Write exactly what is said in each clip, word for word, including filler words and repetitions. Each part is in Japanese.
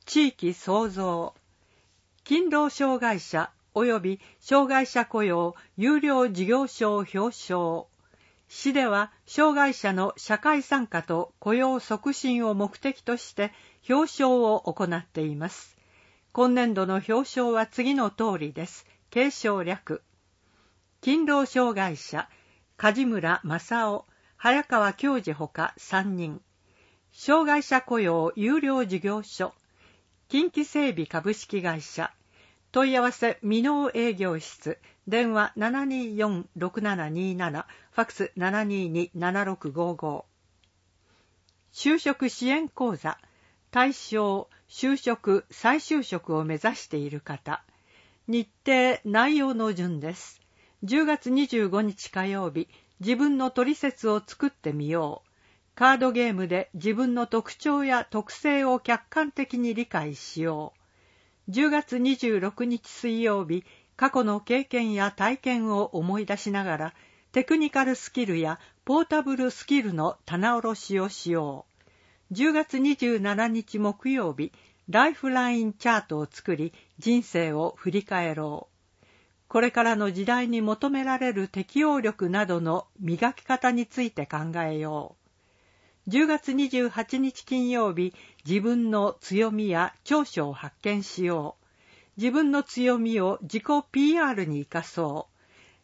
地域創造、勤労障害者及び障害者雇用優良事業所表彰。市では障害者の社会参加と雇用促進を目的として表彰を行っています。今年度の表彰は次の通りです。継承略。勤労障害者、梶村正夫、早川教授ほかさんにん。障害者雇用優良事業所、近畿整備株式会社。問い合わせ未納営業室、電話 ななにーよんろくななにーなな、ファックス ななにーにーななろくごーごー。就職支援講座、対象、就職、再就職を目指している方。日程、内容の順です。じゅうがつにじゅうごにち火曜日、自分のトリセツを作ってみよう。カードゲームで自分の特徴や特性を客観的に理解しよう。じゅうがつにじゅうろくにち水曜日、過去の経験や体験を思い出しながら、テクニカルスキルやポータブルスキルの棚卸しをしよう。じゅうがつにじゅうしちにち木曜日、ライフラインチャートを作り、人生を振り返ろう。これからの時代に求められる適応力などの磨き方について考えよう。じゅうがつにじゅうはちにち金曜日、自分の強みや長所を発見しよう。自分の強みを自己 ピーアール に生かそう。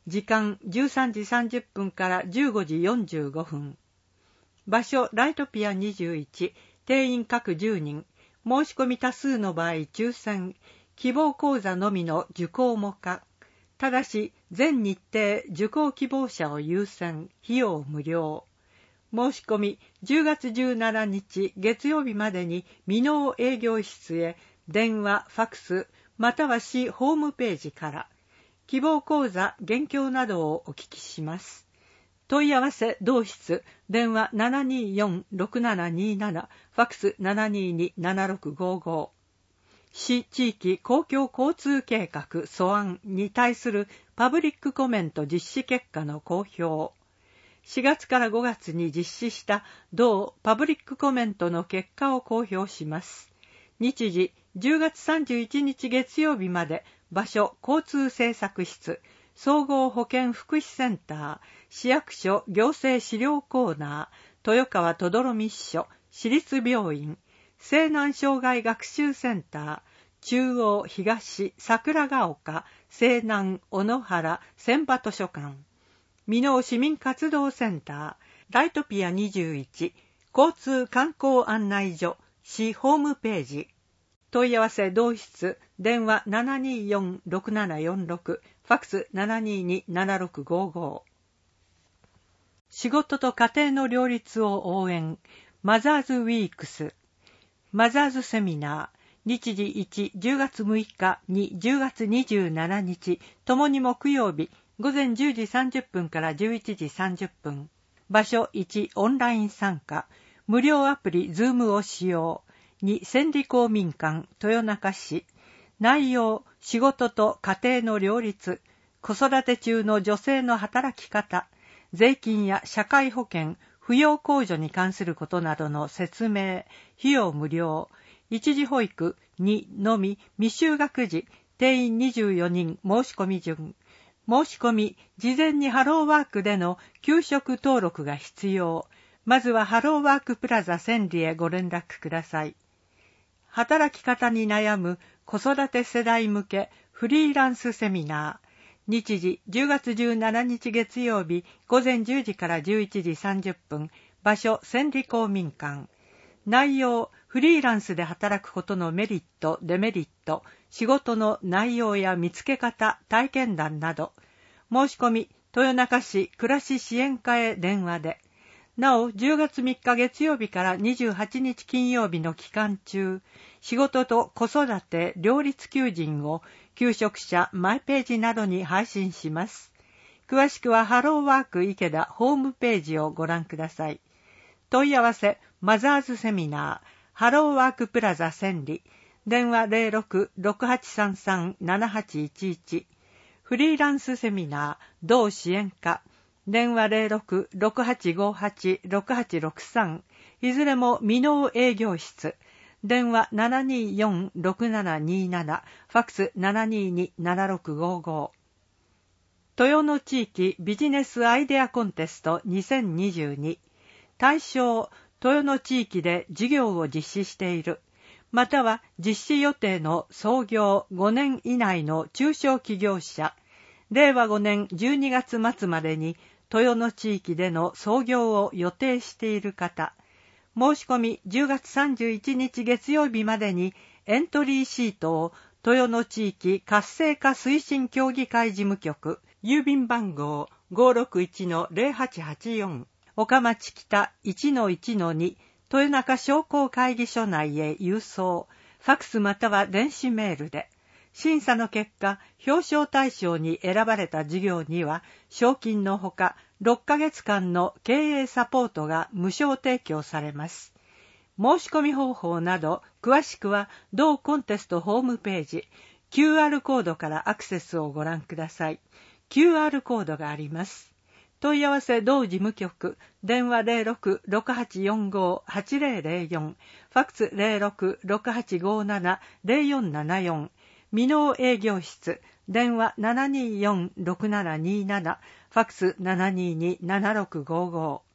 時間じゅうさんじさんじゅっぷんからじゅうごじよんじゅうごふん。場所ライトピアにじゅういち、定員各じゅうにん。申し込み多数の場合抽選。希望講座のみの受講も可。ただし全日程受講希望者を優先。費用無料。申し込みじゅうがつじゅうしちにち月曜日までに未納営業室へ電話、ファクスまたは市ホームページから希望講座、現況などをお聞きします。問い合わせ同室電話 ななにーよんろくななにーなな、ファックス ななにーにーななろくごーごー。市地域公共交通計画素案に対するパブリックコメント実施結果の公表。しがつからごがつに実施した同パブリックコメントの結果を公表します。日時じゅうがつさんじゅういちにち月曜日まで、場所交通政策室、総合保健福祉センター、市役所行政資料コーナー、豊川とどろみ支所、市立病院、西南障害学習センター、中央東桜ヶ丘、西南小野原千葉図書館、箕面市民活動センター、ライトピアにじゅういち、交通観光案内所、市ホームページ。問い合わせ同室、電話 ななにーよんろくななよんろく、ファックス ななにーにーななろくごーごー。仕事と家庭の両立を応援、マザーズウィークス、マザーズセミナー、日時いち、じゅうがつむいか、に、じゅうがつにじゅうしちにち、ともに木曜日、午前じゅうじさんじゅっぷんからじゅういちじさんじゅっぷん。場所いち、オンライン参加。無料アプリ Zoom を使用。に、千里公民館、豊中市。内容、仕事と家庭の両立。子育て中の女性の働き方。税金や社会保険、扶養控除に関することなどの説明。費用無料。一時保育にのみ未就学児。定員にじゅうよにん申し込み順。申し込み、事前にハローワークでの給食登録が必要。まずはハローワークプラザ千里へご連絡ください。働き方に悩む子育て世代向けフリーランスセミナー。日時じゅうがつじゅうしちにち月曜日午前じゅうじからじゅういちじさんじゅっぷん。場所千里公民館。内容、フリーランスで働くことのメリット、デメリット、仕事の内容や見つけ方、体験談など。申し込み、豊中市暮らし支援課へ電話で。なお、じゅうがつみっか月曜日からにじゅうはちにち金曜日の期間中、仕事と子育て両立求人を求職者マイページなどに配信します。詳しくはハローワーク池田ホームページをご覧ください。問い合わせ、マザーズセミナー、ハローワークプラザ千里、電話 ゼロろく ろくはちさんさん ななはちいちいち、フリーランスセミナー、同支援課、電話 ゼロろく ろくはちごはち ろくはちろくさん、いずれも未納営業室、 電話 ななにーよん ろくななにーなな、ファックス ななにーに ななろくごご。豊野地域ビジネスアイデアコンテストにせんにじゅうに。対象、豊野地域で事業を実施している、または実施予定の創業ごねん以内の中小企業者、れいわごねんじゅうにがつ末までに豊野地域での創業を予定している方、申し込みじゅうがつさんじゅういちにち月曜日までにエントリーシートを豊野地域活性化推進協議会事務局、郵便番号 ごーろくいちのぜろはちはちよん、岡町北 いちのいちのに、豊中商工会議所内へ郵送、ファックスまたは電子メールで。審査の結果、表彰対象に選ばれた事業には、賞金のほか、ろっかげつかんの経営サポートが無償提供されます。申し込み方法など、詳しくは、同コンテストホームページ、キューアール コードからアクセスをご覧ください。キューアール コードがあります。問い合わせ同事務局、電話 ゼロろく ろくはちよんご はちゼロゼロよん、ファックス ゼロろく ろくはちごなな ゼロよんななよん、未納営業室、電話 ななにーよん ろくななにーなな、ファックス ななにーに ななろくごご。